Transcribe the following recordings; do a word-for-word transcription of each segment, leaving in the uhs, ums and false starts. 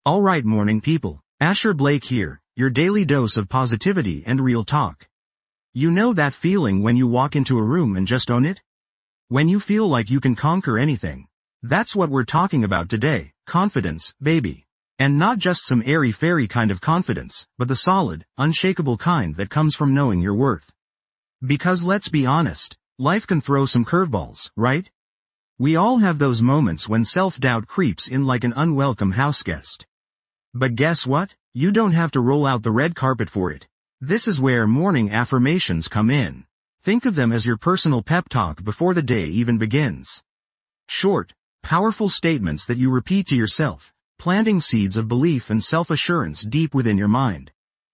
Alright morning people, Asher Blake here, your daily dose of positivity and real talk. You know that feeling when you walk into a room and just own it? When you feel like you can conquer anything. That's what we're talking about today, confidence, baby. And not just some airy-fairy kind of confidence, but the solid, unshakable kind that comes from knowing your worth. Because let's be honest, life can throw some curveballs, right? We all have those moments when self-doubt creeps in like an unwelcome houseguest. But guess what? You don't have to roll out the red carpet for it. This is where morning affirmations come in. Think of them as your personal pep talk before the day even begins. Short, powerful statements that you repeat to yourself, planting seeds of belief and self-assurance deep within your mind.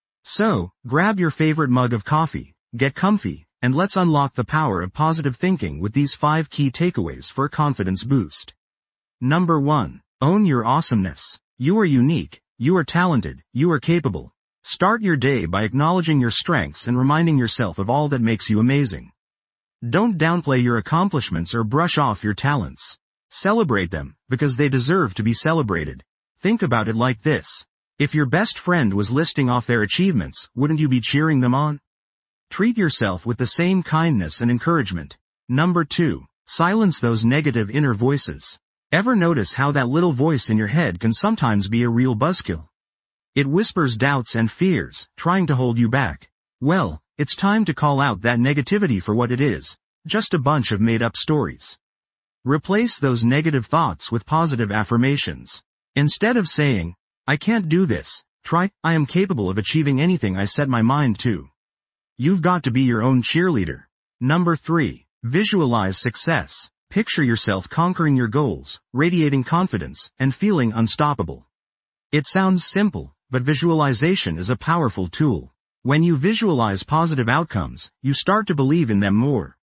So, grab your favorite mug of coffee, get comfy, and let's unlock the power of positive thinking with these five key takeaways for a confidence boost. Number one. Own your awesomeness. You are unique, you are talented, you are capable. Start your day by acknowledging your strengths and reminding yourself of all that makes you amazing. Don't downplay your accomplishments or brush off your talents. Celebrate them, because they deserve to be celebrated. Think about it like this. If your best friend was listing off their achievements, wouldn't you be cheering them on? Treat yourself with the same kindness and encouragement. Number two. Silence those negative inner voices. Ever notice how that little voice in your head can sometimes be a real buzzkill? It whispers doubts and fears, trying to hold you back. Well, it's time to call out that negativity for what it is, just a bunch of made-up stories. Replace those negative thoughts with positive affirmations. Instead of saying, I can't do this, try, I am capable of achieving anything I set my mind to. You've got to be your own cheerleader. Number three. Visualize success. Picture yourself conquering your goals, radiating confidence, and feeling unstoppable. It sounds simple, but visualization is a powerful tool. When you visualize positive outcomes, you start to believe in them more.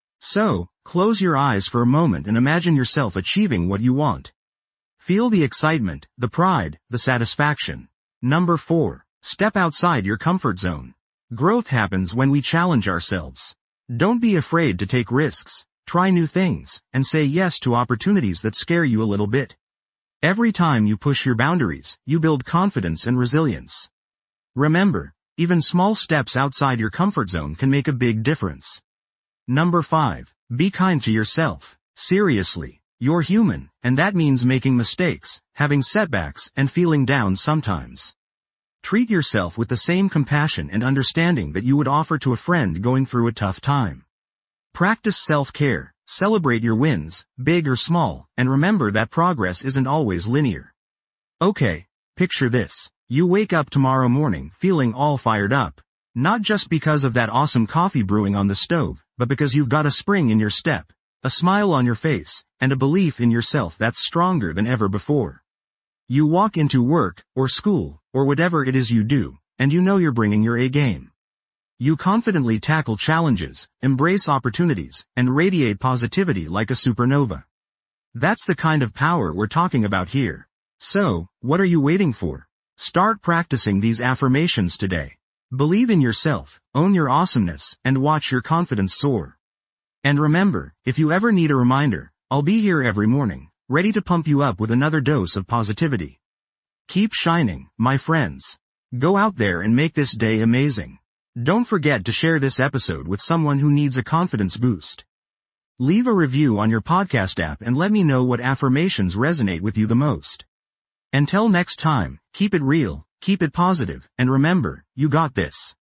So, close your eyes for a moment and imagine yourself achieving what you want. Feel the excitement, the pride, the satisfaction. Number four. Step outside your comfort zone. Growth happens when we challenge ourselves. Don't be afraid to take risks. Try new things, and say yes to opportunities that scare you a little bit. Every time you push your boundaries, you build confidence and resilience. Remember, even small steps outside your comfort zone can make a big difference. Number five. Be kind to yourself. Seriously, you're human, and that means making mistakes, having setbacks, and feeling down sometimes. Treat yourself with the same compassion and understanding that you would offer to a friend going through a tough time. Practice self-care, celebrate your wins, big or small, and remember that progress isn't always linear. Okay, picture this. You wake up tomorrow morning feeling all fired up. Not just because of that awesome coffee brewing on the stove, but because you've got a spring in your step, a smile on your face, and a belief in yourself that's stronger than ever before. You walk into work, or school, or whatever it is you do, and you know you're bringing your A game. You confidently tackle challenges, embrace opportunities, and radiate positivity like a supernova. That's the kind of power we're talking about here. So, what are you waiting for? Start practicing these affirmations today. Believe in yourself, own your awesomeness, and watch your confidence soar. And remember, if you ever need a reminder, I'll be here every morning, ready to pump you up with another dose of positivity. Keep shining, my friends. Go out there and make this day amazing. Don't forget to share this episode with someone who needs a confidence boost. Leave a review on your podcast app and let me know what affirmations resonate with you the most. Until next time, keep it real, keep it positive, and remember, you got this.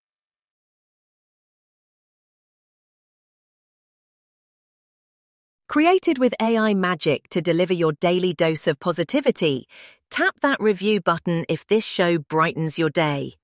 Created with A I magic to deliver your daily dose of positivity, tap that review button if this show brightens your day.